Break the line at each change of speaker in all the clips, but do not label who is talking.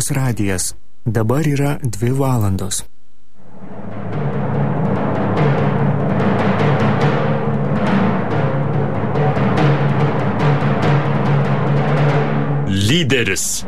Marijos radijas. Dabar yra 2 valandos.
Lyderis.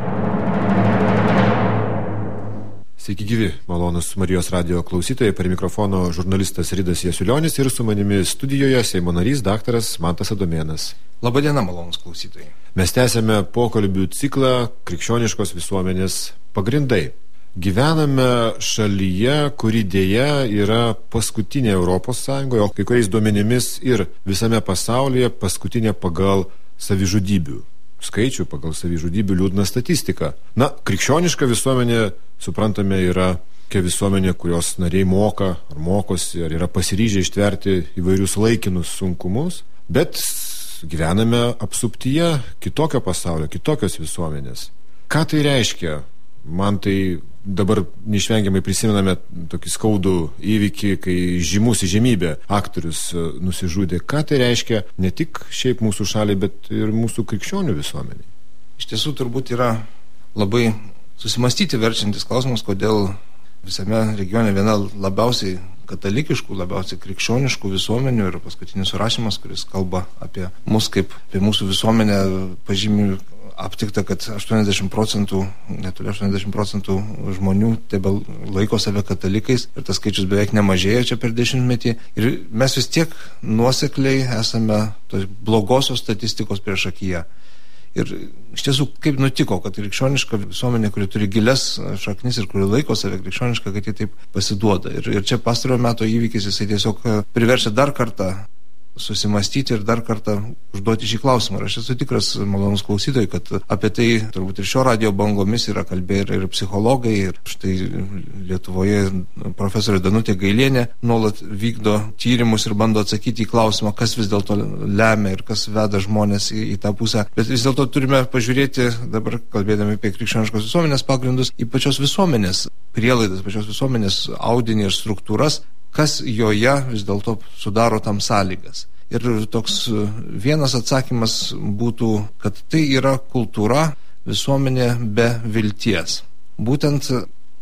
Sveiki gyvi, malonus Marijos radijo klausytojai, per mikrofono žurnalistas Ridas Jasiulionis ir su manimi studijoje Seimo narys daktaras Mantas Adomėnas.
Labadiena, malonus klausytojai.
Mes tęsiame pokalbių ciklą Krikščioniškos visuomenės pagrindai. Gyvename šalyje, kuri dėja yra paskutinė Europos Sąjungoje, o kai kuriais duomenimis ir visame pasaulyje paskutinė pagal savižudybių skaičių, pagal savižudybių liūdną statistiką. Na, krikščioniška visuomenė, suprantame, yra tokia visuomenė, kurios nariai moka ar mokosi, ar yra pasiryžę ištverti įvairius laikinus sunkumus, bet gyvename apsuptyje kitokio pasaulio, kitokios visuomenės. Ką tai reiškia? Man tai dabar neišvengiamai prisimename tokį skaudų įvykį, kai žymus įžymybė aktorius nusižudė. Ką tai reiškia ne tik šiaip mūsų šaliai, bet ir mūsų krikščionių visuomeniai?
Iš tiesų turbūt yra labai susimastyti verčiantis klausimas, kodėl visame regione viena labiausiai katalikiškų, labiausiai krikščioniškų visuomenių ir paskutinis surašymas, kuris kalba apie mus kaip apie mūsų visuomenę, pažymi aptikta, kad 80%, netoli 80% žmonių tebe laiko save katalikais ir tas skaičius beveik nemažėja čia per 10-metį. Ir mes vis tiek nuosekliai esame tos blogosios statistikos priešakyje. Ir iš tiesų, kaip nutiko, kad krikščioniška visuomenė, kuri turi gilias šaknis ir kuri laiko save krikščioniška, kad jie taip pasiduoda. Ir čia pastarojo meto įvykis, jisai tiesiog priverčia dar kartą susimastyti ir dar kartą užduoti šį klausimą. Ir aš esu tikras, malonus klausytojai, kad apie tai turbūt ir šio radijo bangomis yra kalbėję ir psichologai, ir štai Lietuvoje profesorė Danutė Gailienė nuolat vykdo tyrimus ir bando atsakyti į klausimą, kas vis dėlto lemia ir kas veda žmonės į tą pusę. Bet vis dėlto turime pažiūrėti, dabar kalbėdami apie krikščioniškos visuomenės pagrindus, į pačios visuomenės prielaidas, pačios visuomenės audinį ir struktūras, kas joje vis dėlto sudaro tam sąlygas. Ir toks vienas atsakymas būtų, kad tai yra kultūra, visuomenė be vilties. Būtent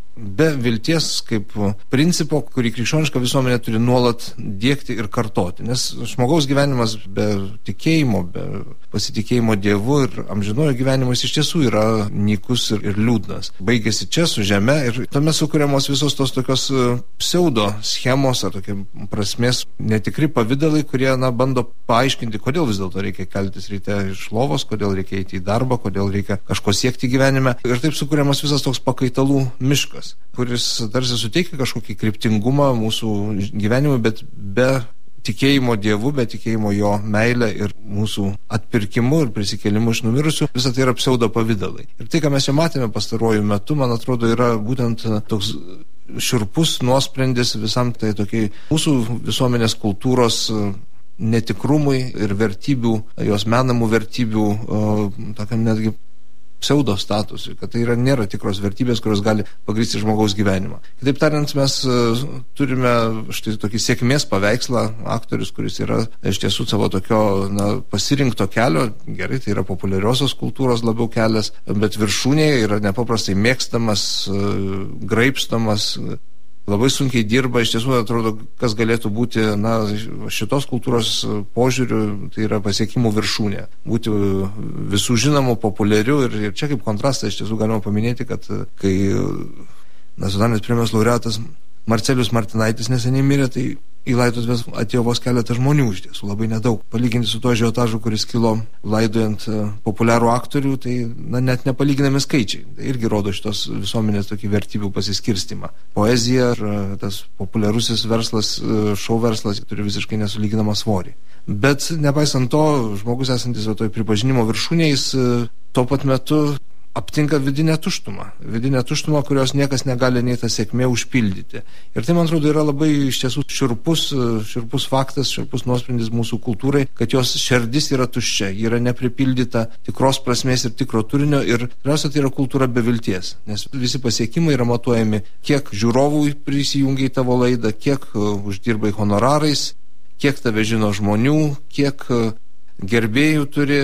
be vilties kaip principo, kurį krikščioniška visuomenė turi nuolat diegti ir kartoti. Nes žmogaus gyvenimas be tikėjimo, be pasitikėjimo Dievu ir amžinojo gyvenimas iš tiesų yra nykus ir liūdnas. Baigėsi čia su žeme ir tame sukuriamos visos tos tokios pseudo schemos ar tokie prasmės netikri pavidalai, kurie bando paaiškinti, kodėl vis dėlto reikia keltis ryte iš lovos, kodėl reikia eiti į darbą, kodėl reikia kažko siekti gyvenime. Ir taip sukuriamas visas toks pakaitalų miškas, kuris tarsi suteikia kažkokį kryptingumą mūsų gyvenimui, bet be tikėjimo Dievu, be tikėjimo jo meilę ir mūsų atpirkimu ir prisikėlimu iš numirusių, visą tai yra pseudo pavidalai. Ir tai, ką mes čia matėme pastaruoju metu, man atrodo, yra būtent toks šiurpus nuosprendis visam tai tokiai mūsų visuomenės kultūros netikrumui ir vertybių, jos menamų vertybių, tokiam netgi pseudo statusui, kad tai nėra tikros vertybės, kurios gali pagrįsti žmogaus gyvenimą. Kitaip tariant, mes turime štai tokį sėkmės paveikslą, aktorius, kuris yra iš tiesų savo tokio pasirinkto kelio, gerai, tai yra populiariosios kultūros labiau kelias, bet viršūnėje yra nepaprastai mėgstamas, graibstomas, labai sunkiai dirba, iš tiesų atrodo, kas galėtų būti šitos kultūros požiūriu, tai yra pasiekimų viršūnė. Būti visų žinomų, populiarių ir čia kaip kontrastą iš tiesų galima paminėti, kad kai nacionalinės premijos laureatas Marcelijus Martinaitis neseniai mirė, tai į laidotuvės atėjo vos keletą žmonių, iš tiesų labai nedaug. Palyginti su to ažiotažu, kuris kilo laidojant populiarų aktorių, tai net nepalyginami skaičiai. Tai irgi rodo šitos visuomenės tokį vertybių pasiskirstimą. Poezija ir tas populiarusis verslas, šou verslas turi visiškai nesulyginamą svorį. Bet nepaisant to, žmogus esantis toj pripažinimo viršūnėje, jis tuo pat metu aptinka vidinę tuštumą, kurios niekas negali nei tą sėkmę užpildyti. Ir tai, man atrodo, yra labai iš tiesų šiurpus faktas, šiurpus nuosprendis mūsų kultūrai, kad jos širdis yra tuščia, yra nepripildyta tikros prasmės ir tikro turinio ir pirmiausia, tai yra kultūra be vilties, nes visi pasiekimai yra matuojami, kiek žiūrovų prisijungia į tavo laidą, kiek uždirbai honorarais, kiek tave žino žmonių, kiek gerbėjų turi,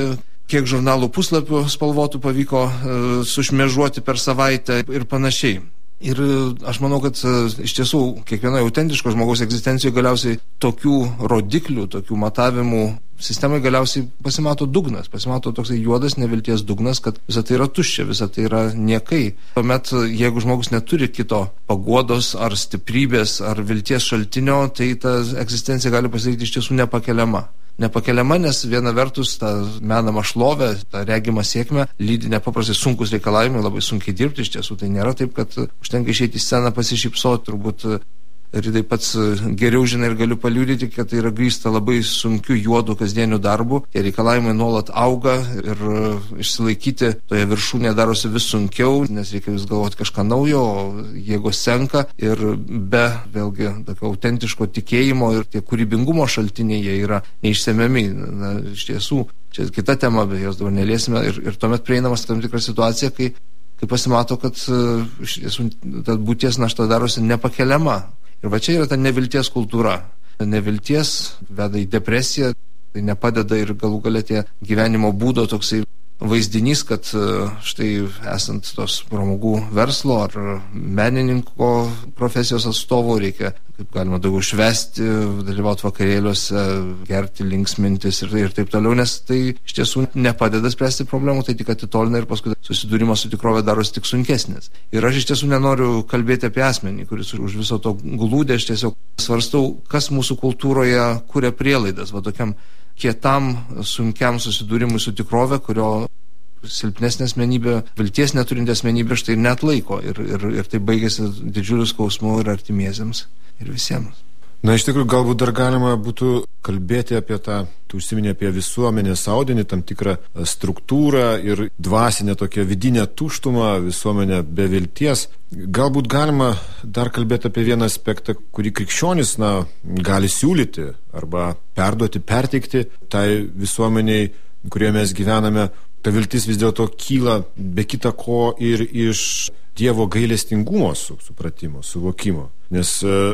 kiek žurnalų puslapių spalvotų pavyko sušmėžuoti per savaitę ir panašiai. Ir aš manau, kad iš tiesų kiekvienoje autentiško žmogaus egzistencijoje galiausiai tokių rodiklių, tokių matavimų sistemai galiausiai pasimato dugnas, pasimato toksai juodas nevilties dugnas, kad visa tai yra tuščia, visa tai yra niekai. Tuomet, jeigu žmogus neturi kito paguodos ar stiprybės ar vilties šaltinio, tai ta egzistencija gali pasidaryti iš tiesų nepakeliama. Nepakeliama, nes viena vertus tą menamą šlovę, tą regimą sėkmę lydi nepaprastai sunkus reikalavimai, labai sunkiai dirbti, iš tiesų tai nėra taip, kad užtenka išeiti į sceną pasišypsoti, turbūt ir tai pats geriau žinai ir galiu paliudyti, kad tai yra grįsta labai sunkiu juodu kasdieniu darbu, tie reikalavimai nuolat auga ir išsilaikyti toje viršūnėje darosi vis sunkiau, nes reikia vis galvoti kažką naujo, jėgos senka ir be vėlgi tokio autentiško tikėjimo ir tie kūrybingumo šaltiniai jie yra neišsemiami. Na, iš tiesų, čia kita tema, bet jos dabar neliesime ir tuomet prieinamas tam tikra situacija, kai pasimato, kad iš tiesų ta būties našta darosi nepakeliama. Ir va čia yra ta nevilties kultūra. Nevilties veda į depresiją, tai nepadeda ir galų galia tie gyvenimo būdo toksai vaizdinys, kad štai esant tos pramogų verslo ar menininko profesijos atstovų reikia kaip galima daugiau švęsti, dalyvauti vakarėliuose, gerti, linksmintis ir taip toliau, nes tai iš tiesų nepadeda spręsti problemų, tai tik atitolina ir paskui susidūrimas su tikrove darosi tik sunkesnis. Ir aš iš tiesų nenoriu kalbėti apie asmenį, kuris už viso to glūdė, aš tiesiog svarstau, kas mūsų kultūroje kuria prielaidas, va tokiam kietam, sunkiam susidūrimui su tikrove, kurio silpnesnė asmenybė, vilties neturinti asmenybė štai net laiko ir tai baigėsi didžiuliu skausmu ir artimiesiems ir visiems.
Na, iš tikrųjų, galbūt dar galima būtų kalbėti apie tą, tu užsiminė apie visuomenės audinį, tam tikrą struktūrą ir dvasinę tokią vidinę tuštumą, visuomenę be vilties. Galbūt galima dar kalbėti apie vieną aspektą, kurį krikščionis, gali siūlyti arba perteikti tai visuomeniai, kurioje mes gyvename. Ta viltis vis dėlto kyla be kita ko ir iš Dievo gailestingumo supratimo, suvokimo. Nes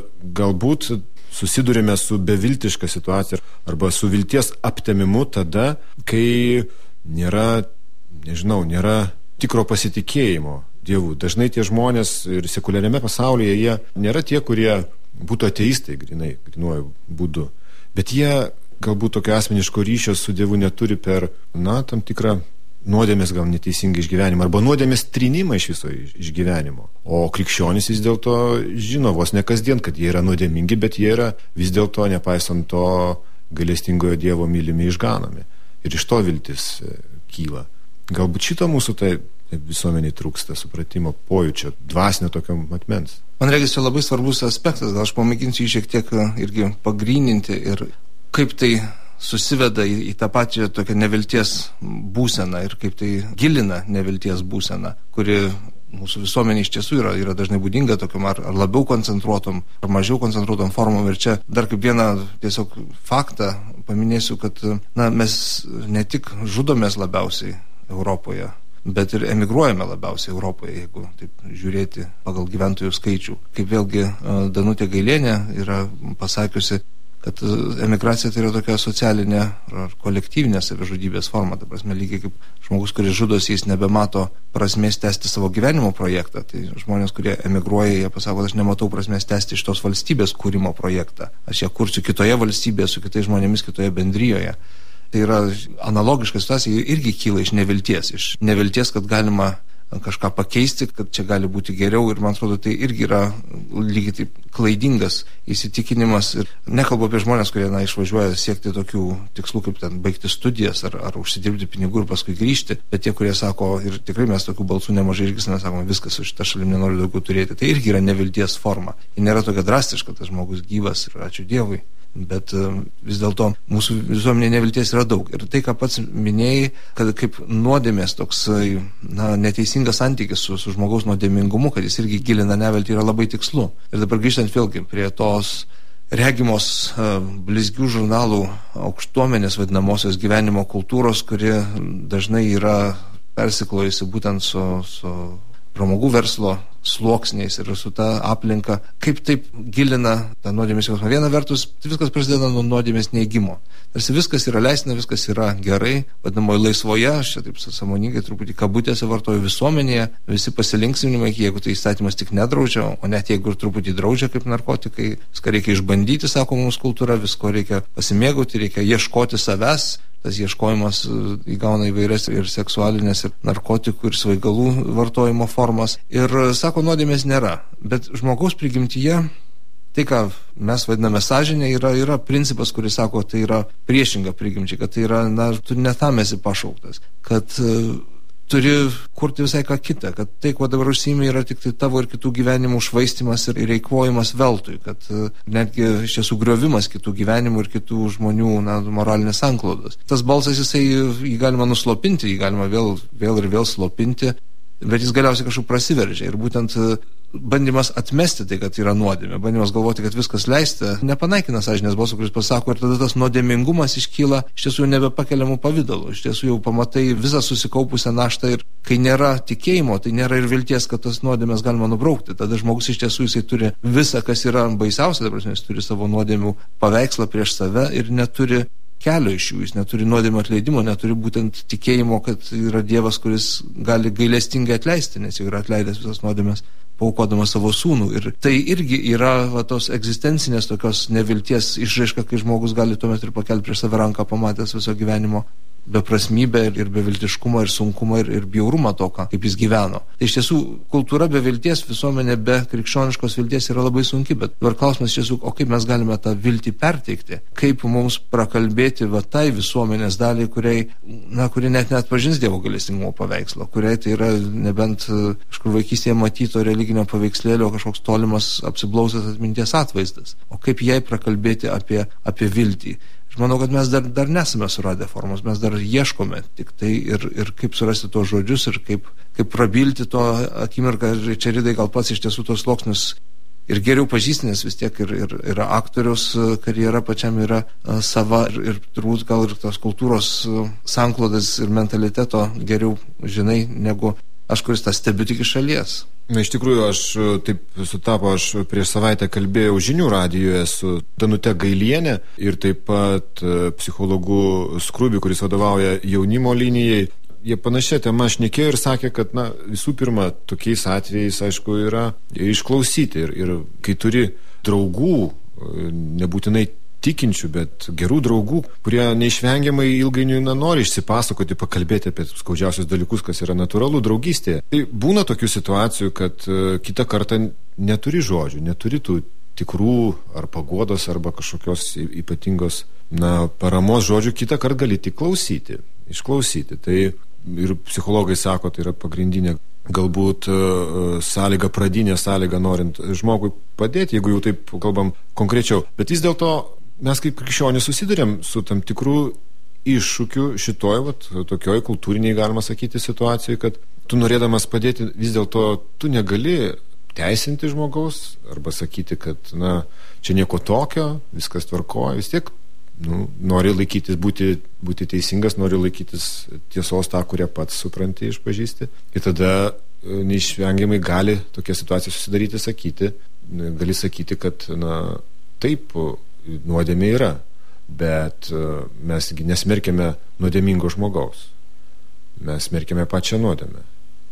galbūt susidurime su beviltiška situacija arba su vilties aptemimu tada, kai nėra tikro pasitikėjimo Dievu. Dažnai tie žmonės ir sekuliariame pasaulyje, jie nėra tie, kurie būtų ateistai grinuoju būdu. Bet jie galbūt tokio asmeniško ryšio su Dievu neturi per, tam tikrą nuodėmės gal neteisingai išgyvenimą arba nuodėmės trinimą iš viso išgyvenimo. O krikščionys vis dėlto žino vos ne kasdien, kad jie yra nuodėmingi, bet jie yra vis dėlto, nepaisant to, gailestingojo Dievo mylimi išganomi. Ir iš to viltis kyla. Galbūt šito mūsų tai visuomeniai trūksta supratimo, pojūčio, dvasinio tokio matmens.
Man regis, čia labai svarbus aspektas, gal aš pamėginsiu jį šiek tiek irgi pagryninti ir kaip tai susiveda į tą pačią tokią nevilties būseną ir kaip tai gilina nevilties būseną, kuri mūsų visuomenė iš tiesų yra dažnai būdinga tokiam ar labiau koncentruotom, ar mažiau koncentruotom formom. Ir čia dar kaip vieną tiesiog faktą paminėsiu, kad mes ne tik žudomės labiausiai Europoje, bet ir emigruojame labiausiai Europoje, jeigu taip žiūrėti pagal gyventojų skaičių. Kaip vėlgi Danutė Gailienė yra pasakiusi, kad emigracija tai yra tokia socialinė ar kolektyvinė savižudybės forma. Ta prasme, lygiai kaip žmogus, kuris žudosi, jis nebemato prasmės tęsti savo gyvenimo projektą. Tai žmonės, kurie emigruoja, jie pasako, aš nematau prasmės tęsti šitos valstybės kūrimo projektą. Aš ją kursiu kitoje valstybėje, su kitais žmonėmis, kitoje bendrijoje. Tai yra analogiška situacija, irgi kyla iš nevilties, kad galima kažką pakeisti, kad čia gali būti geriau, ir man atrodo, tai irgi yra lygiai taip klaidingas įsitikinimas. Ir nekalbu apie žmonės, kurie išvažiuoja siekti tokių tikslų, kaip ten baigti studijas ar užsidirbti pinigų ir paskui grįžti, bet tie, kurie sako, ir tikrai mes tokių balsų nemažai irgi sakome, viskas, su šitą šalim nenoriu daugiau turėti, tai irgi yra nevilties forma. Ji nėra tokia drastiška, tas žmogus gyvas ir ačiū Dievui. Bet vis dėlto mūsų visuomenėje nevilties yra daug. Ir tai, ką pats minėjai, kad kaip nuodėmės toks neteisingas santykis su žmogaus nuodėmingumu, kad jis irgi gilina neviltį, yra labai tikslu. Ir dabar grįžtant vėlgi prie tos regimos blizgių žurnalų aukštuomenės vadinamosios gyvenimo kultūros, kuri dažnai yra persiklojusi būtent su pramogų verslo sluoksniais ir su ta aplinka, kaip taip gilina tą nuodėmės jausmą. Viena vertus, viskas prasideda nuo nuodėmės neigimo. Tarsi viskas yra leistina, viskas yra gerai, vadinamoje laisvoje, aš čia taip sąmoningai truputį kabutėse vartoju, visuomenėje, visi pasilinksminimai, jeigu tai įstatymas tik nedraudžia, o net jeigu ir truputį draudžia kaip narkotikai, viską reikia išbandyti, sako mums kultūra, visko reikia pasimėgauti, reikia ieškoti savęs. Tas ieškojimas įgauna įvairias ir seksualinės, ir narkotikų, ir svaigalų vartojimo formas. Ir sako, nuodėmės nėra. Bet žmogaus prigimtyje, tai ką mes vadiname sąžinė, yra principas, kuris sako, tai yra priešinga prigimčiai, kad tai yra, tu ne tam esi pašauktas, kad turi kurti visai ką kitą, kad tai, kuo dabar užsiimi, yra tik tai tavo ir kitų gyvenimų švaistimas ir eikvojimas veltui, kad netgi iš tiesų griovimas kitų gyvenimų ir kitų žmonių moralinės sanklodos. Tas balsas, jį galima nuslopinti, jį galima vėl ir vėl slopinti, bet jis galiausiai kažkaip prasiveržia. Ir būtent bandymas atmesti tai, kad yra nuodėmė, bandymas galvoti, kad viskas leista, nepanaikina sąžinės balso, kuris pasako, ir tada tas nuodėmingumas iškyla iš tiesų nebepakeliamų pavydalų. Iš tiesų jau pamatai visą susikaupusią naštą ir kai nėra tikėjimo, tai nėra ir vilties, kad tas nuodėmės galima nubraukti. Tada žmogus iš tiesų jisai turi visą, kas yra baisiausia, dabar jis turi savo nuodėmių paveikslą prieš save ir neturi kelio iš jų, jis neturi nuodėmio atleidimo, neturi būtent tikėjimo, kad yra Dievas, kuris gali gailestingai atleisti, nes jau yra atleidęs visas nuodėmės, paaukodamas savo sūnų. Ir tai irgi yra tos egzistencinės tokios nevilties išraiška, kai žmogus gali tuomet ir pakelti prieš save ranką, pamatęs viso gyvenimo beprasmybę ir beviltiškumą ir sunkumą ir bjaurumą to, kaip jis gyveno. Tai iš tiesų kultūra be vilties, visuomenė be krikščioniškos vilties yra labai sunki, bet dabar klausimas iš tiesų, o kaip mes galime tą viltį perteikti? Kaip mums prakalbėti tai visuomenės daliai, kuri net neatpažins Dievo gailestingumo paveikslą, kuriai tai yra nebent kažkur vaikystėje matyto religinio paveikslėlio kažkoks tolimas apsiblausęs atminties atvaizdas. O kaip jai prakalbėti apie viltį? Aš manau, kad mes dar nesame suradę formos, mes dar ieškome tik tai ir kaip surasti tos žodžius ir kaip prabilti to akimirką. Ir čia Ridai gal pats iš tiesų tos sluoksnius ir geriau pažįstinės vis tiek ir aktoriaus karjera pačiam yra sava ir turbūt gal ir tos kultūros sanklodas ir mentaliteto geriau žinai negu aš, kuris tą stebiu tik iš šalies.
Na, iš tikrųjų, aš taip sutapo, aš prieš savaitę kalbėjau žinių radijoje su Danute Gailienė ir taip pat psichologu Skrubiu, kuris vadovauja jaunimo linijai. Jie panašią temą šnekėjo ir sakė, kad visų pirma, tokiais atvejais, aišku, yra išklausyti ir kai turi draugų, nebūtinai tikinčių, bet gerų draugų, kurie neišvengiamai ilgainiui nori išsipasakoti, pakalbėti apie skaudžiausius dalykus, kas yra natūralu draugystėje. Tai būna tokių situacijų, kad kitą kartą neturi žodžių, neturi tų tikrų ar paguodos arba kažkokios ypatingos paramos žodžių, kitą kartą gali tik išklausyti. Tai ir psichologai sako, tai yra pagrindinė galbūt pradinė sąlyga norint žmogui padėti, jeigu jau taip kalbam konkrečiau. Bet vis dėlto mes kaip krikščionys susidurėm su tam tikrų iššūkių tokioj kultūriniai, galima sakyti, situacijai, kad tu norėdamas padėti, vis dėlto tu negali teisinti žmogaus arba sakyti, kad čia nieko tokio, viskas tvarkoja, vis tiek nori laikytis, būti teisingas, nori laikytis tiesos tą, kurią pats supranti, išpažįsti. Ir tada neišvengiamai gali tokia situacija susidaryti, gali sakyti, kad taip, nuodėmė yra, bet mes nesmerkiame nuodėmingo žmogaus. Mes smerkiame pačią nuodėmę.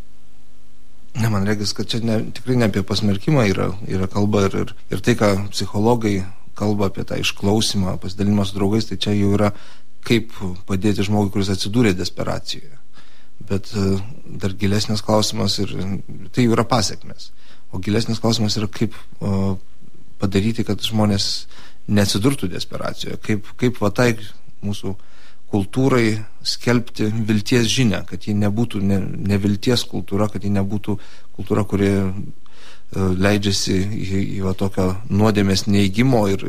Man regis, kad čia tikrai ne apie pasmerkimą yra kalba ir tai, ką psichologai kalba apie tą išklausimą, pasidalinimą su draugais, tai čia jau yra kaip padėti žmogui, kuris atsidūrė desperacijoje. Bet dar gilesnis klausimas ir tai jau yra pasekmės. O gilesnis klausimas yra kaip padaryti, kad žmonės neatsidurtų desperacijoje, kaip tai mūsų kultūrai skelbti vilties žinią, kad ji nebūtų nevilties kultūra, kad ji nebūtų kultūra, kuri leidžiasi į tokio nuodėmės neigimo ir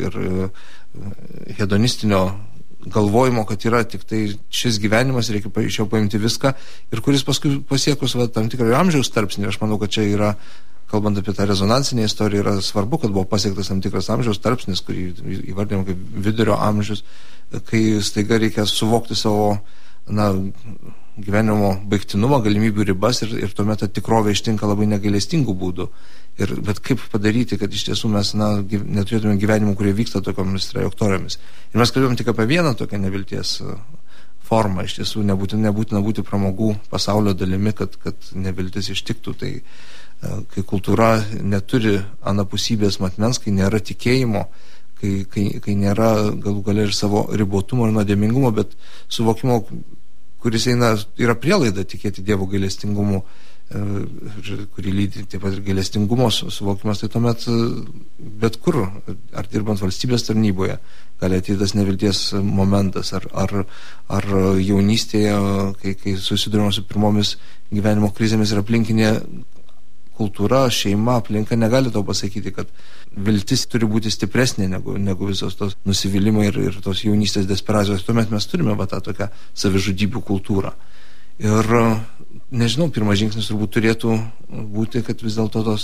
hedonistinio galvojimo, kad yra tik tai šis gyvenimas, reikia iš jo paimti viską ir kuris paskui pasiekus tam tikrą amžiaus tarpsnį. Aš manau, kad čia yra, kalbant apie tą rezonansinę istoriją, yra svarbu, kad buvo pasiektas tam tikras amžiaus tarpsnis, kurį įvardėjom kaip vidurio amžius, kai staiga reikia suvokti savo gyvenimo baigtinumo, galimybių ribas ir tuomet ta tikrovė ištinka labai negailestingų būdų. Bet kaip padaryti, kad iš tiesų mes neturėtume gyvenimų, kurie vyksta tokiomis trajektorijomis. Ir mes kalbėjom tik apie vieną tokią nevilties formą. Iš tiesų nebūtina būti pramogų pasaulio dalimi, kad neviltis ištiktų. Tai kai kultūra neturi anapusybės matmens, kai nėra tikėjimo, kai nėra galų gale ir savo ribotumo ir nuodėmingumo, bet suvokimo, kuris yra prielaida tikėti Dievo gailestingumu, kurį lydi taip pat ir gailestingumo suvokimas, tai tuomet bet kur, ar dirbant valstybės tarnyboje, gali ateiti tas nevilties momentas, ar jaunystėje, kai susidurime su pirmomis gyvenimo krizėmis ir aplinkinė kultūra, šeima, aplinka negali to pasakyti, kad viltis turi būti stipresnė negu visos tos nusivylimai ir tos jaunystės desperacijos. Tuomet mes turime tą tokią savižudybių kultūrą. Ir nežinau, pirmas žingsnis turbūt turėtų būti, kad vis dėlto tos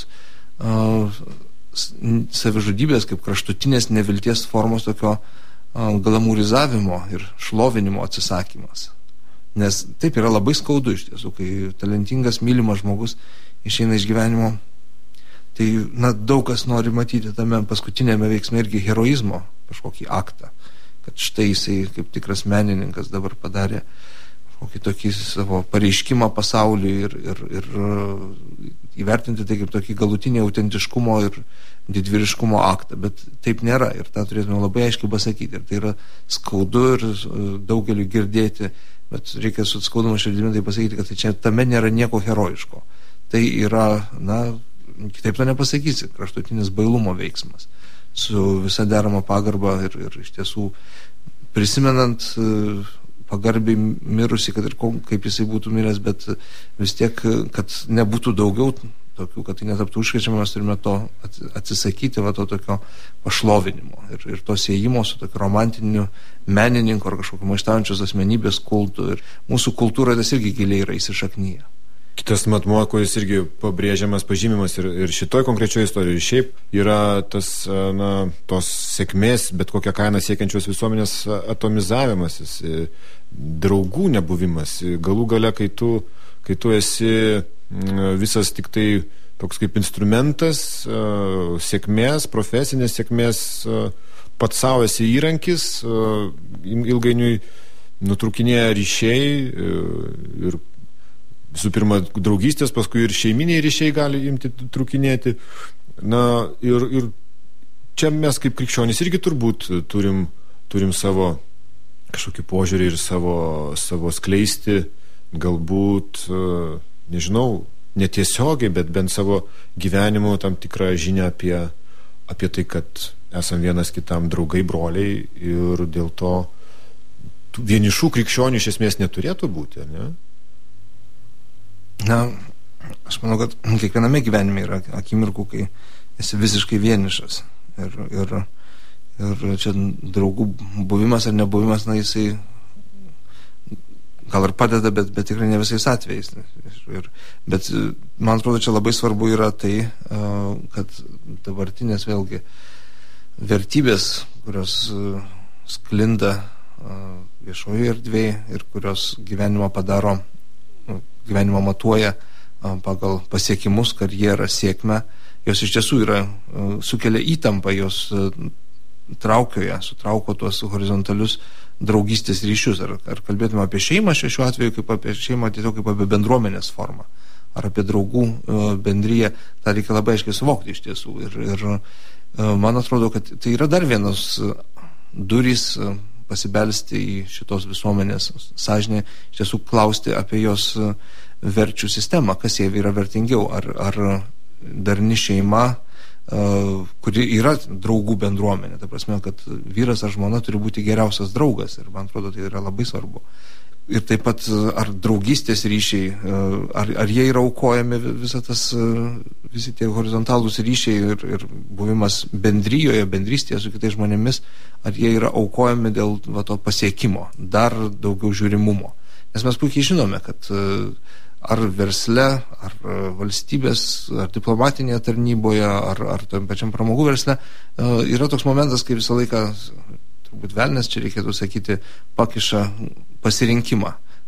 savižudybės kaip kraštutinės nevilties formos tokio glamūrizavimo ir šlovinimo atsisakymas. Nes taip yra labai skaudu iš tiesų, kai talentingas, mylimas žmogus išeina iš gyvenimo, tai daug kas nori matyti tame paskutinėme veiksme irgi heroizmo kažkokį aktą, kad štai jisai kaip tikras menininkas dabar padarė kokį tokį savo pareiškimą pasauliui ir įvertinti tai kaip tokį galutinį autentiškumo ir didvyriškumo aktą, bet taip nėra ir tą turėtume labai aiškiai pasakyti ir tai yra skaudu ir daugeliu girdėti, bet reikia su skaudumu širdimi tai pasakyti, kad čia tame nėra nieko herojiško, tai yra, kitaip to nepasakysi, kraštutinis bailumo veiksmas su visa derama pagarba ir iš tiesų prisimenant pagarbiai mirusi, kad ir kaip jisai būtų miręs, bet vis tiek, kad nebūtų daugiau tokių, kad tai netaptų užkrečiama, mes turime to atsisakyti, to tokio pašlovinimo ir to siejimo su tokiu romantiniu menininku ar kažkokiu maištaujančios asmenybės kultu. Ir mūsų kultūra tas irgi giliai yra įsišaknyje.
Kitas matmuo, kuris irgi pabrėžiamas, pažymimas ir šitoj konkrečioje istorijoje šiaip yra tas, tos sėkmės, bet kokią kainą siekiančios visuomenės atomizavimasis, draugų nebuvimas. Galų gale, kai tu esi visas tik tai toks kaip instrumentas sėkmės, profesinės sėkmės, pats savo esi įrankis, ilgainiui nutrūkinėja ryšiai ir visų pirma draugystės, paskui ir šeiminiai ryšiai gali imti trūkinėti. Ir čia mes kaip krikščionys irgi turbūt turim savo kažkokį požiūrį ir savo skleisti, galbūt, nežinau, netiesiogiai, bet bent savo gyvenimu tam tikrą žinią apie tai, kad esam vienas kitam draugai, broliai ir dėl to vienišų krikščionių iš esmės neturėtų būti, ne?
Aš manau, kad kiekviename gyvenime yra akimirkų, kai esi visiškai vienišas. Ir čia draugų buvimas ar nebuvimas, jisai gal ir padeda, bet tikrai ne visais atvejais. Bet man atrodo, čia labai svarbu yra tai, kad dabartinės vėlgi vertybės, kurios sklinda viešoje erdvėje ir kurios gyvenimą padaro, gyvenimą matuoja pagal pasiekimus, karjerą, sėkmę, jos iš tiesų sukelia įtampą, jos sutrauko tuos horizontalius draugystės ryšius. Ar kalbėtume apie šeimą šiuo atveju, kaip apie šeimą, tiesiog kaip apie bendruomenės formą, ar apie draugų bendriją, tą reikia labai aiškiai suvokti iš tiesų. Ir man atrodo, kad tai yra dar vienas durys pasibelsti į šitos visuomenės sąžinę, iš tiesų klausti apie jos verčių sistemą, kas jie yra vertingiau, ar darni šeima, kuri yra draugų bendruomenė, ta prasme, kad vyras ar žmona turi būti geriausias draugas ir man atrodo, tai yra labai svarbu. Ir taip pat ar draugystės ryšiai, ar jie yra aukojami visi tie horizontalūs ryšiai ir buvimas bendryjoje, bendrystėje su kitais žmonėmis, ar jie yra aukojami dėl to pasiekimo, dar daugiau žiūrimumo. Nes mes puikiai žinome, kad ar versle, ar valstybės, ar diplomatinėje tarnyboje, ar tam pačiam pramogų versle yra toks momentas, kai visą laiką turbūt velnias, čia reikėtų sakyti, pakiša pasirinkimą.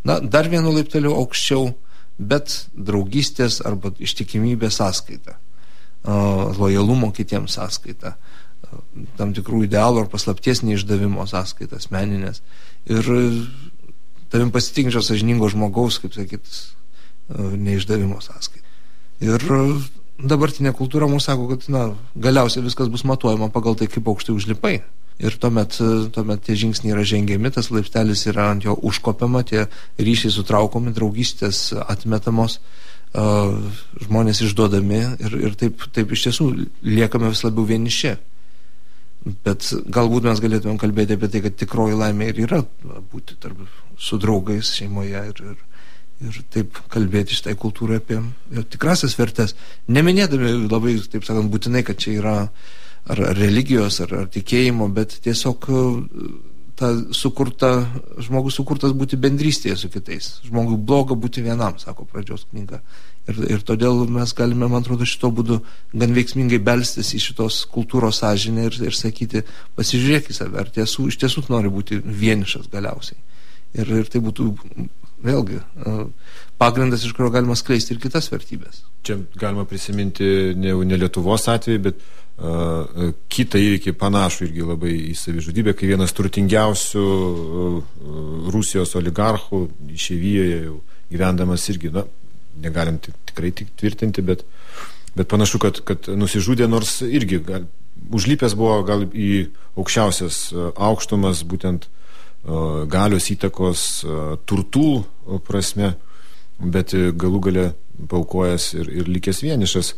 dar vienu laipteliu aukščiau, bet draugystės arba ištikimybės sąskaita, lojalumo kitiems sąskaita, tam tikrų idealų ar paslapties neišdavimo sąskaita, asmeninės. Ir tavim pasitikinčio sąžiningo žmogaus, kaip sakyt, neišdavimo sąskaita. Ir dabartinė kultūra mums sako, kad galiausiai viskas bus matuojama pagal tai, kaip aukštai užlipai. Ir tuomet tie žingsniai yra žengiami, tas laiptelis yra ant jo užkopiama, tie ryšiai sutraukomi, draugystės atmetamos, žmonės išduodami ir taip iš tiesų liekame vis labiau vieniši. Bet galbūt mes galėtume kalbėti apie tai, kad tikroji laimė ir yra būti su draugais šeimoje ir taip kalbėti šitai kultūrai apie tikrasias vertes, neminėdami labai, taip sakant, būtinai, kad čia yra ar religijos, ar tikėjimo, bet tiesiog žmogus sukurtas būti bendrystėje su kitais. Žmogui bloga būti vienam, sako pradžios knyga. Ir todėl mes galime, man atrodo, šito būdu gan veiksmingai belstis į šitos kultūros sąžinę ir sakyti, pasižiūrėk į save, ar iš tiesų nori būti vienišas galiausiai. Ir tai būtų vėlgi pagrindas, iš kurio galima skleisti ir kitas vertybės.
Čia galima prisiminti ne Lietuvos atvejį, bet kitą įvykį panašų irgi labai į savižudybę, kai vienas turtingiausių Rusijos oligarchų išeivijoje jau gyvendamas irgi, negalim tikrai tvirtinti, bet panašu, kad nusižudė, nors irgi užlipęs buvo gal į aukščiausias aukštumas, būtent galios įtakos turtų prasme, bet galų gale paukojęs ir likęs vienišas.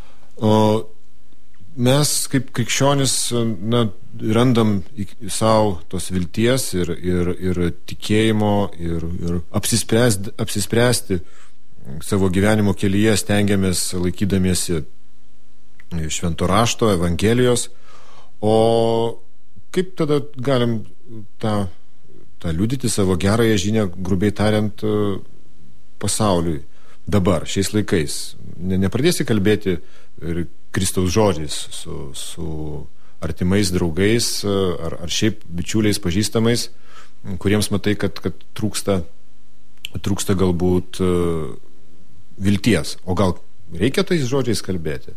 Mes kaip krikščionis randam savo tos vilties ir tikėjimo ir apsispręsti savo gyvenimo kelyje, stengiamės laikydamiesi švento rašto, evangelijos. O kaip tada galim tą liudyti savo gerąją žinią, grubiai tariant, pasauliui dabar, šiais laikais? Nepradėsi kalbėti ir Kristaus žodžiais su artimais draugais ar šiaip bičiuliais, pažįstamais, kuriems matai, kad trūksta galbūt vilties. O gal reikia tais žodžiais kalbėti?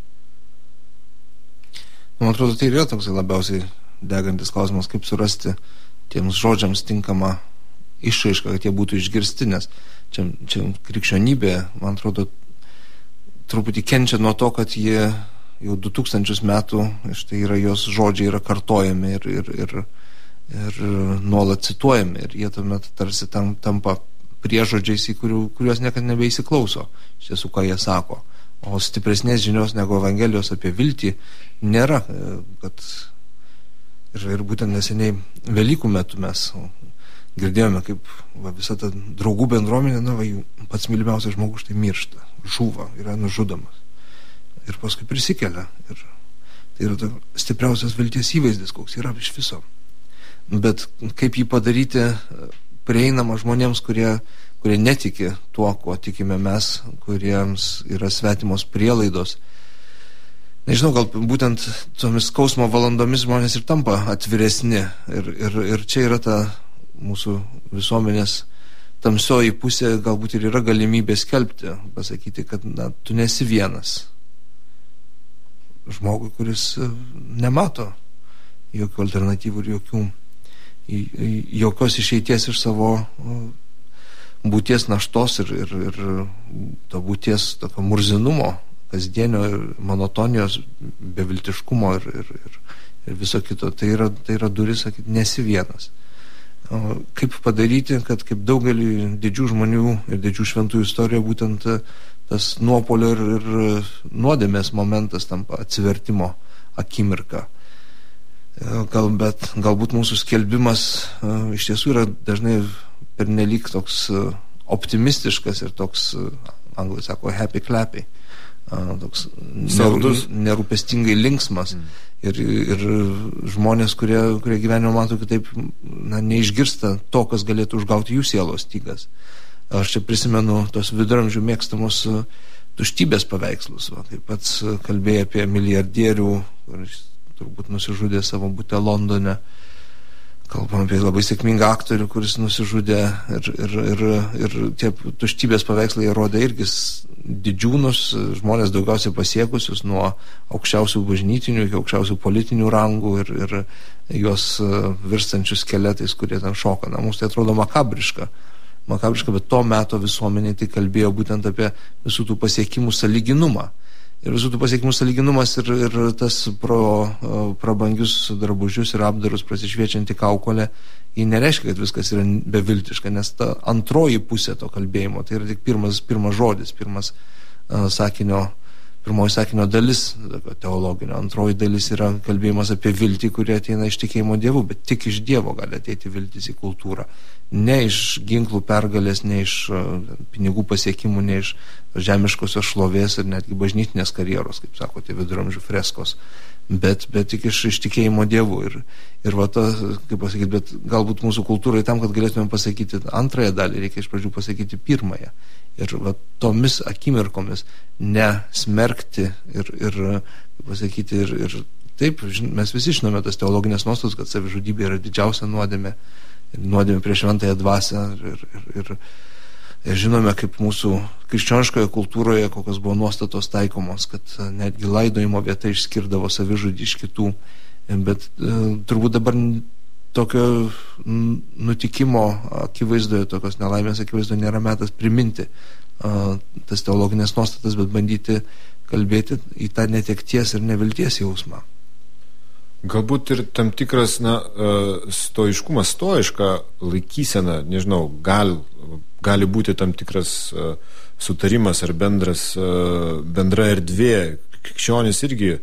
Man atrodo, tai yra toks labiausiai degantis klausimas, kaip surasti tiems žodžiams tinkamą išraišką, kad jie būtų išgirsti, nes čia krikščionybė, man atrodo, truputį kenčia nuo to, kad jie jau 2000 metų, štai yra jos žodžiai yra kartojami ir nuolat cituojami, ir jie tuomet tarsi tampa priežodžiais, į kuriuos niekada nebeįsiklauso, iš tiesų, ką jie sako. O stipresnės žinios negu Evangelijos apie viltį nėra, kad ir būtent neseniai Velykų metu mes girdėjome, kaip visa ta draugų bendruomenė, pats mylimiausias žmogus štai miršta, žūva, yra nužudomas ir paskui prisikelia. Ir tai yra stipriausias vilties įvaizdis, koks yra iš viso. Bet kaip jį padaryti prieinamą žmonėms, kurie netiki tuo, kuo tikime mes, kuriems yra svetimos prielaidos. Nežinau, gal būtent tomis skausmo valandomis žmonės ir tampa atviresni. Ir čia yra ta mūsų visuomenės tamsioji pusė, galbūt ir yra galimybė skelbti, pasakyti, kad tu nesi vienas. Žmogui, kuris nemato jokių alternatyvų ir jokios išeities iš savo būties naštos ir to būties tokio murzinumo, kasdienio monotonijos, beviltiškumo ir viso kito. Tai yra duris, sakyti, nesi vienas. Kaip padaryti, kad kaip daugelį didžių žmonių ir didžių šventųjų istorijoje būtent tas nuopolio ir nuodėmės momentas tampa atsivertimo akimirka. Galbūt mūsų skelbimas iš tiesų yra dažnai pernelyg toks optimistiškas ir toks, anglai sako, happy clappy, toks nerūpestingai linksmas. Ir žmonės, kurie gyvenimo mato kitaip, neišgirsta to, kas galėtų užgauti jų sielos stygas. Aš čia prisimenu tos viduramžių mėgstamos tuštybės paveikslus. Kaip pats kalbėjai apie milijardierių, kuris turbūt nusižudė savo bute Londone, kalbam apie labai sėkmingą aktorių, kuris nusižudė ir tie tuštybės paveikslai rodė irgi didžiūnus, žmonės daugiausiai pasiekusius nuo aukščiausių bažnytinių iki aukščiausių politinių rangų ir juos virstančius skeletais, kurie ten šoka. Na, mums tai atrodo makabriška, bet to meto visuomenė tai kalbėjo būtent apie visų tų pasiekimų sąlyginumą. Ir visų tų pasiekimų sąlyginumas ir tas prabangius drabužius ir apdarus prasišviečianti kaukolė, jį nereiškia, kad viskas yra beviltiška, nes ta antroji pusė to kalbėjimo, tai yra tik pirmas žodis, pirmoji sakinio dalis teologinio, antroji dalis yra kalbėjimas apie viltį, kurie ateina iš tikėjimo Dievu, bet tik iš Dievo gali ateiti viltis į kultūrą. Ne iš ginklų pergalės, ne iš pinigų pasiekimų, ne iš žemiškosios šlovės ir netgi bažnytinės karjeros, kaip sako, tie viduramžių freskos, bet tik iš tikėjimo Dievu. Ir va ta, kaip pasakyti, bet galbūt mūsų kultūrai tam, kad galėtume pasakyti antrąją dalį, reikia iš pradžių pasakyti pirmąją. Ir va tomis akimirkomis nesmerkti ir kaip pasakyti, ir taip, mes visi žinome tas teologinės nuostatas, kad savižudybė yra didžiausia nuodėmė prieš šventąją dvasią ir žinome, kaip mūsų krikščioniškoje kultūroje kokios buvo nuostatos taikomos, kad netgi laidojimo vieta išskirdavo savižudį iš kitų, bet turbūt dabar tokio nutikimo akivaizdoje, tokios nelaimės akivaizdoje nėra metas priminti tas teologinės nuostatas, bet bandyti kalbėti į tą netekties ir nevilties jausmą.
Galbūt ir tam tikras stoiškumas, stoiška laikysena, nežinau, gali būti tam tikras sutarimas ar bendra erdvė. Krikščionys irgi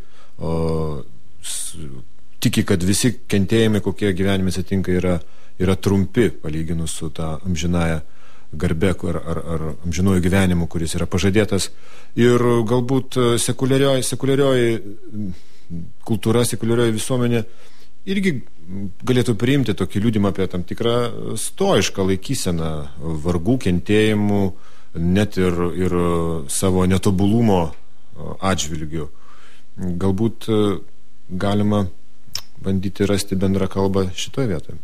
tiki, kad visi kentėjimai, kokie gyvenime atsitinka, yra trumpi, palyginus su ta amžinąja garbe ar amžinuoju gyvenimu, kuris yra pažadėtas. Ir galbūt sekuliarioji kultūra, sekuliarioji visuomenė irgi galėtų priimti tokį liudymą apie tam tikrą stoišką laikyseną vargų, kentėjimų, net ir savo netobulumo atžvilgiu. Galbūt galima bandyti rasti bendrą kalbą šitoje vietoje.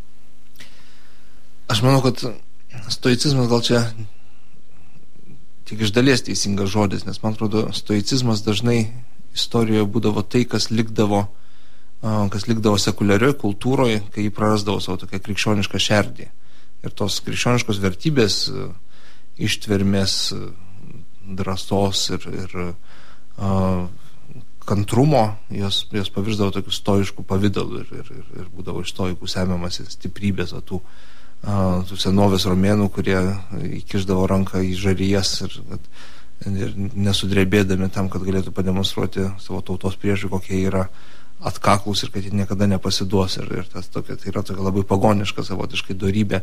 Aš manau, kad stoicizmas gal čia tik iš dalies teisingas žodis, nes man atrodo, stoicizmas dažnai istorijoje būdavo tai, kas likdavo sekuliarioje kultūroje, kai jį prarasdavo savo tokią krikščionišką šerdį. Ir tos krikščioniškos vertybės, ištvermės, drąsos ir kantrumo, jos pavirsdavo tokių stoiškų pavidalų ir būdavo iš stoikų semiamasi stiprybės tų senovės romėnų, kurie įkišdavo ranką į žarijas ir nesudrebėdami tam, kad galėtų pademonstruoti savo tautos priešui, kokie yra atkaklus ir kad jie niekada nepasiduos. Ir tai yra tokia labai pagoniška savotiškai dorybė,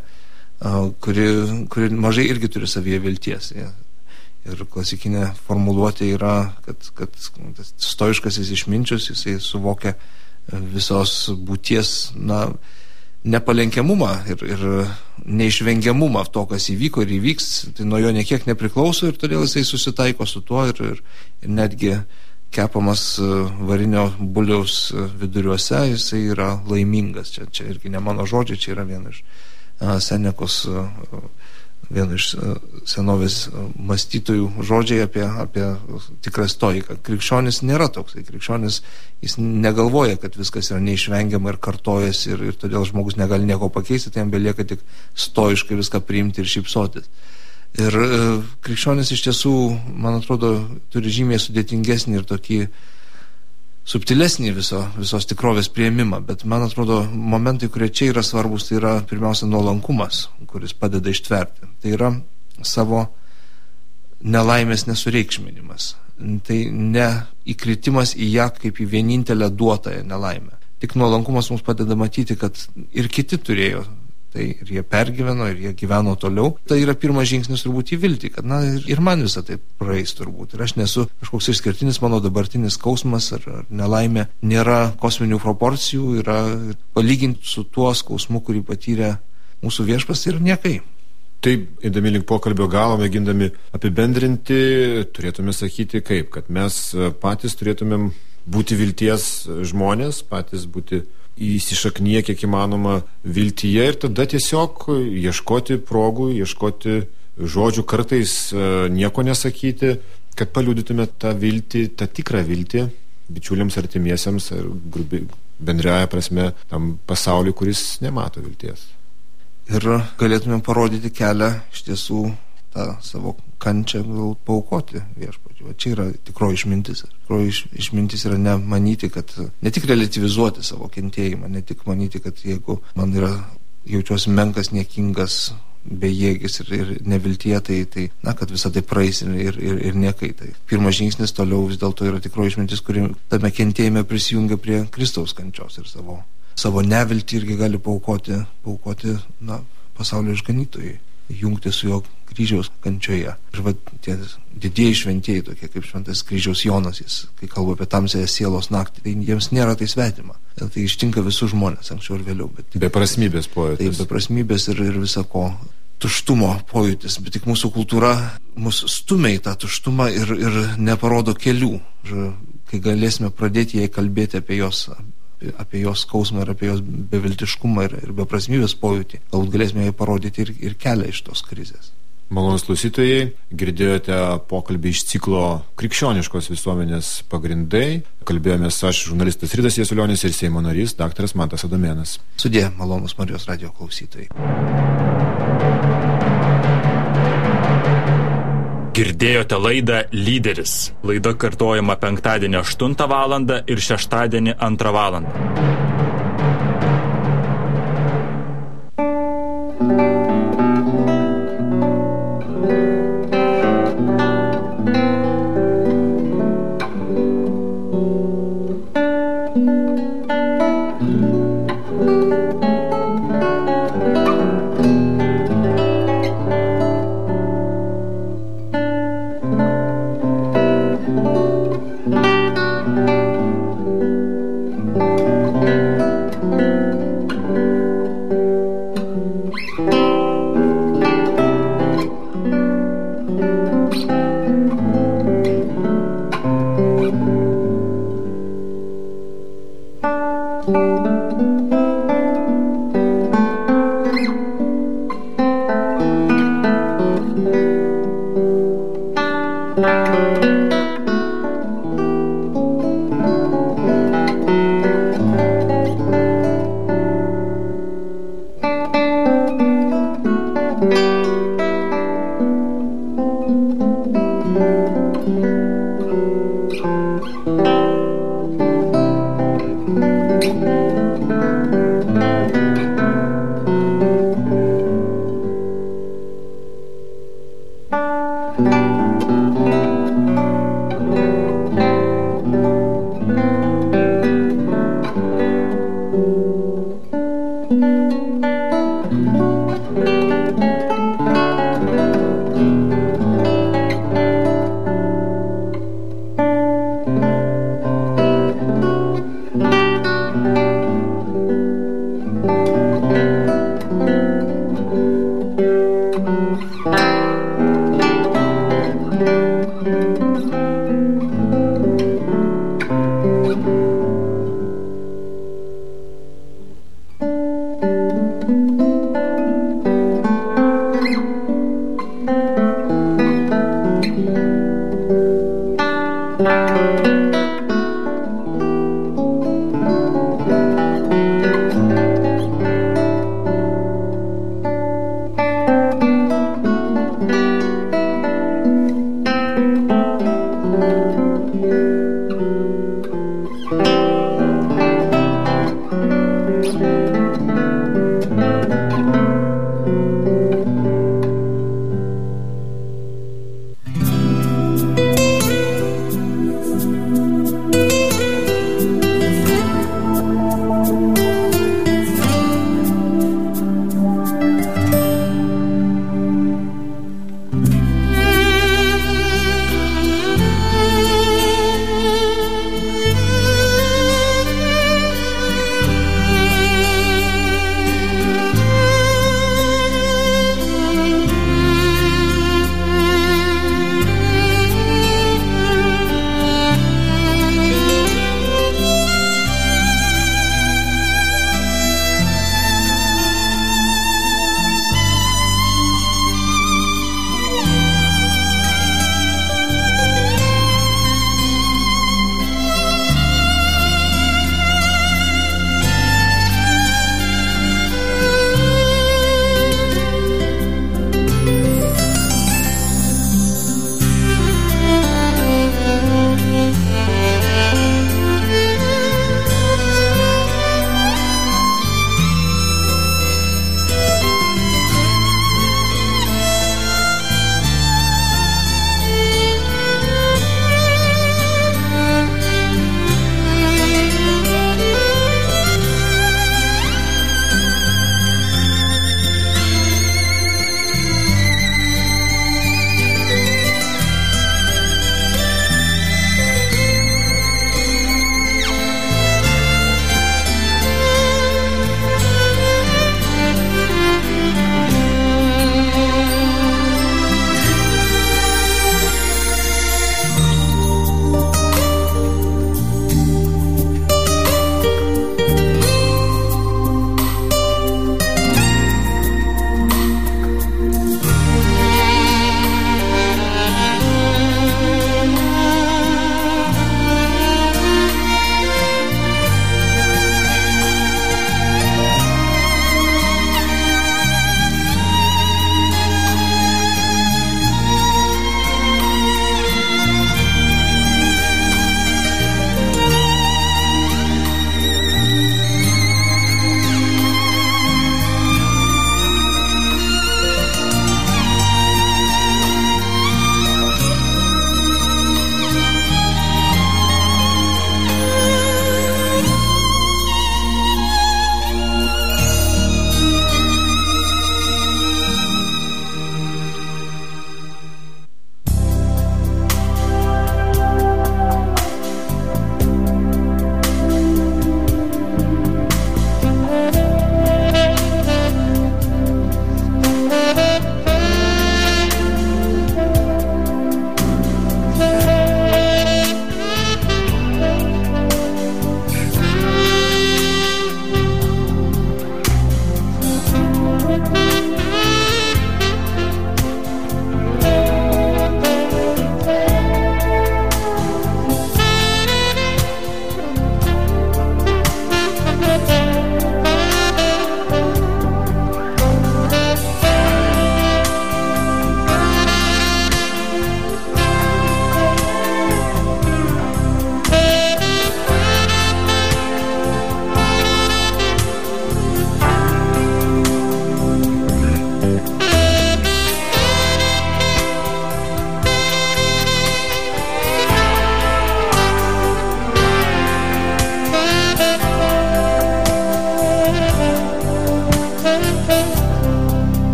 kuri mažai irgi turi savyje vilties. Ir klasikinė formuluotė yra, kad stoiškasis išminčius, jisai suvokia visos būties nepalenkiamumą ir neišvengiamumą to, kas įvyko ir įvyks, tai nuo jo niekiek nepriklauso ir todėl jisai susitaiko su tuo ir netgi kepamas varinio buliaus viduriuose, jisai yra laimingas. Čia irgi ne mano žodžiai, čia yra viena iš Senekos, viena iš senovės mąstytojų žodžiai apie tikrą stoiką. Krikščionis nėra toksai. Krikščionis, jis negalvoja, kad viskas yra neišvengiama ir kartojasi ir todėl žmogus negali nieko pakeisti, tai jam belieka tik stoiškai viską priimti ir šypsotis. Ir krikščionis iš tiesų, man atrodo, turi žymiai sudėtingesnį ir tokį subtilesnį visos tikrovės priėmimą, bet man atrodo, momentai, kurie čia yra svarbus, tai yra pirmiausia nuolankumas, kuris padeda ištverti. Tai yra savo nelaimės nesureikšminimas. Tai ne įkritimas į ją kaip į vienintelę duotąją nelaimę. Tik nuolankumas mums padeda matyti, kad ir kiti turėjo tai ir jie pergyveno, ir jie gyveno toliau. Tai yra pirmas žingsnis turbūt į viltį, kad ir man visą tai praeis turbūt. Ir aš nesu kažkoks išskirtinis, mano dabartinis skausmas ar nelaimė nėra kosminių proporcijų, yra palyginti su tuo skausmu, kurį patyrė mūsų viešpats, ir niekai.
Taip, eidami link pokalbio galo, mėgindami apibendrinti, turėtume sakyti kaip, kad mes patys turėtumėm būti vilties žmonės, patys būti įsišaknyje kiek įmanoma viltyje ir tada tiesiog ieškoti progų, ieškoti žodžių, kartais nieko nesakyti, kad paliudytume tą viltį, tą tikrą viltį bičiuliams, artimiesiems ir bendriaja prasme tam pasauliu, kuris nemato vilties.
Ir galėtume parodyti kelią iš tiesų tą savo kančią gal paaukoti viešpačiui. Čia yra tikroji išmintis. Tikroji išmintis yra nemanyti, kad ne tik relativizuoti savo kentėjimą, ne tik manyti, kad jeigu man jaučiuosi menkas, niekingas, bejėgis ir neviltyje, tai kad visą tai praeis ir niekai. Tai pirmas žingsnis toliau vis dėlto yra tikroji išmintis, kuri tame kentėjime prisijungia prie Kristaus kančios ir savo neviltį irgi gali paaukoti pasaulio išganytojui, jungti su jo kryžiaus kančioje. Ir tie didieji šventieji, tokie kaip šventas kryžiaus Jonas, jis, kai kalba apie tamsiąją sielos naktį, tai jiems nėra tai svetima. Tai ištinka visus žmonės, anksčiau ir vėliau.
Beprasmybės pojūtis.
Tai beprasmybės ir visako tuštumo pojūtis, bet tik mūsų kultūra mus stumia į tą tuštumą ir neparodo kelių. Ir kai galėsime pradėti jai kalbėti apie jos skausmą ir apie jos beviltiškumą ir beprasmybės pojūtį, galbūt galėsime jai parodyti ir kelią iš tos krizės.
Malonūs klausytojai, girdėjote pokalbį iš ciklo Krikščioniškos visuomenės pagrindai. Kalbėjomės aš, žurnalistas Ridas Jasiulionis, ir Seimo narys daktaras Mantas Adomėnas.
Sudie, malonūs Marijos radijo klausytojai.
Girdėjote laidą Lyderis. Laida kartojama penktadienį 8 val. Ir šeštadienį 2 val.
Thank you.